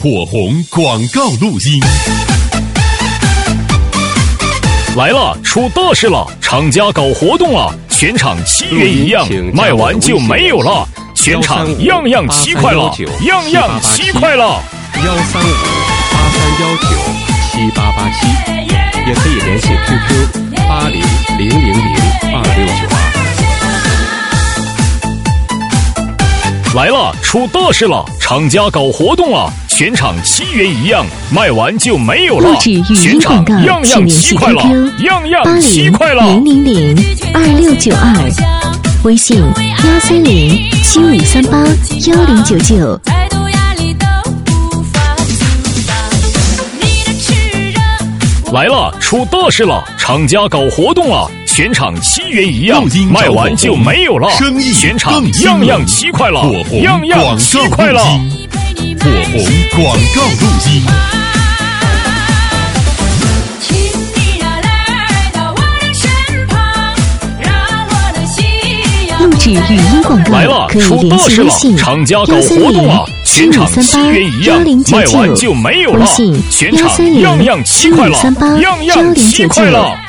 火红广告录音。 来了，出大事了！厂家搞活动了，全场7元一样，卖完就没有了。全场样样7块了，样样7块了。 13583197887，也可以联系 QQ80000262。 来了，出大事了！厂家搞活动了，全场7元一样，卖完就没有了。全场样样7块了，样样7块了。 80000262，微信13075381099。 来了，出大事了！厂家搞活动了，全场7元一样，卖完就没有了。全场样样7块了，样样7块了。 火红广告录音。 录制语音广告来了， 可以出大联系事了！ 微信厂家搞活动了，全场7元一样，卖完就没有了。全场样样7块了，样样7块了。